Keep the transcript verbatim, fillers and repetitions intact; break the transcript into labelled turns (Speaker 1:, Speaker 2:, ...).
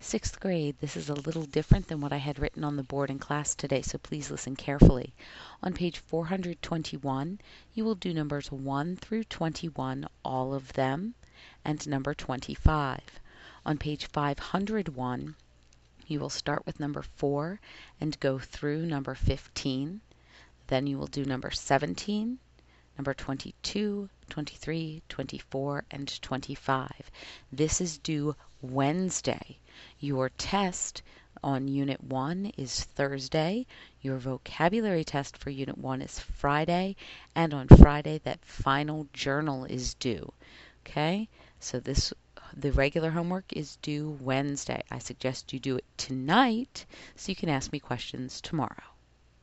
Speaker 1: Sixth grade, this is a little different than what I had written on the board in class today, so please listen carefully. On page four hundred twenty-one, you will do numbers one through twenty-one, all of them, and number twenty-five. On page five hundred one, you will start with number four and go through number fifteen. Then you will do number seventeen, number twenty-two, twenty-three, twenty-four, and twenty-five. This is due Wednesday. Your test on Unit one is Thursday. Your vocabulary test for Unit one is Friday. And on Friday, that final journal is due. Okay? So this the regular homework is due Wednesday. I suggest you do it tonight so you can ask me questions tomorrow.